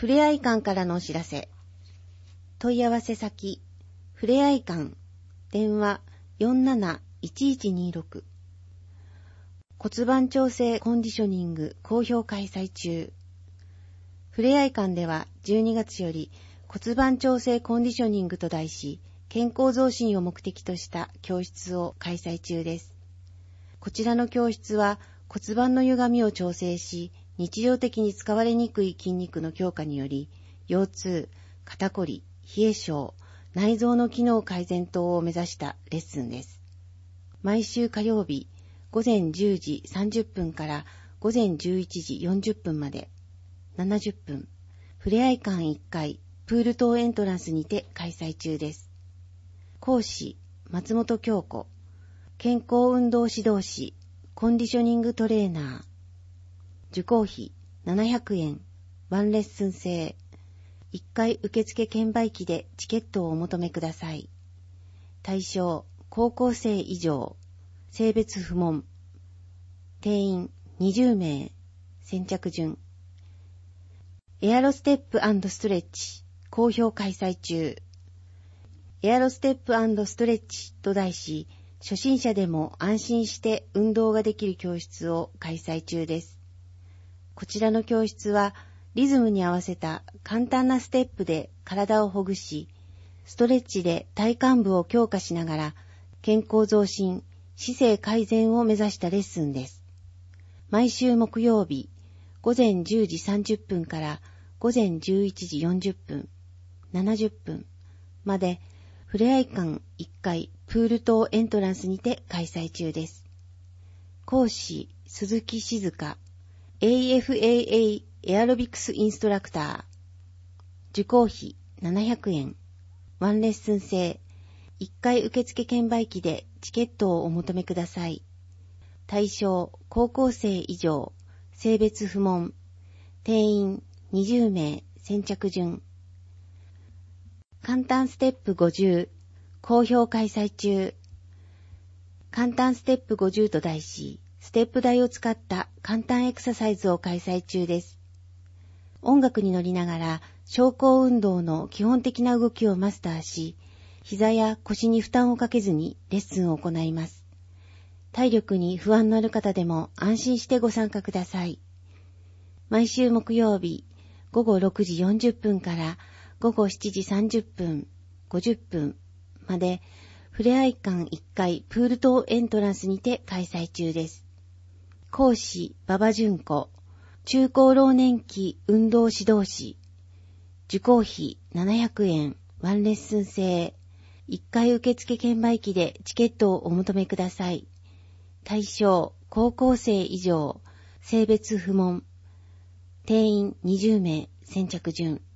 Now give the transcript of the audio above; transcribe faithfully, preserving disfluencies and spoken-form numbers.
ふれあい館からのお知らせ。問い合わせ先、ふれあい館、電話 よんなないちいちにろく。骨盤調整コンディショニング好評開催中。ふれあい館ではじゅうにがつより骨盤調整コンディショニングと題し、健康増進を目的とした教室を開催中です。こちらの教室は骨盤の歪みを調整し、日常的に使われにくい筋肉の強化により、腰痛、肩こり、冷え性、内臓の機能改善等を目指したレッスンです。毎週火曜日、午前じゅうじさんじゅっぷんから午前じゅういちじよんじゅっぷんまで、ななじゅっぷん、ふれあい館いっかい、プール棟エントランスにて開催中です。講師、松本京子、健康運動指導士、コンディショニングトレーナー、受講費ななひゃくえん、ワンレッスン制、いっかい受付券売機でチケットをお求めください。対象、高校生以上、性別不問、定員にじゅうめい、先着順。エアロステップ&ストレッチ、好評開催中。エアロステップ&ストレッチと題し、初心者でも安心して運動ができる教室を開催中です。こちらの教室はリズムに合わせた簡単なステップで体をほぐし、ストレッチで体幹部を強化しながら健康増進、姿勢改善を目指したレッスンです。毎週木曜日、午前じゅうじさんじゅっぷんから午前じゅういちじよんじゅっぷん、ななじゅっぷんまでふれあい館いっかいプール棟エントランスにて開催中です。講師、鈴木静香、エーエフエーエー エアロビクスインストラクター。受講費ななひゃくえん。ワンレッスン制。いっかい受付券売機でチケットをお求めください。対象、高校生以上。性別不問。定員にじゅうめい。先着順。簡単ステップごじゅう。好評開催中。簡単ステップごじゅうと題し、ステップ台を使った簡単エクササイズを開催中です。音楽に乗りながら昇降運動の基本的な動きをマスターし、膝や腰に負担をかけずにレッスンを行います。体力に不安のある方でも安心してご参加ください。毎週木曜日、午後ろくじよんじゅっぷんから午後しちじさんじゅっぷん、ごじゅっぷんまで、ふれあい館いっかいプール棟エントランスにて開催中です。講師、馬場純子、中高老年期運動指導士。受講費ななひゃくえん、ワンレッスン制。いっかい受付券売機でチケットをお求めください。対象、高校生以上、性別不問。定員にじゅうめい、先着順。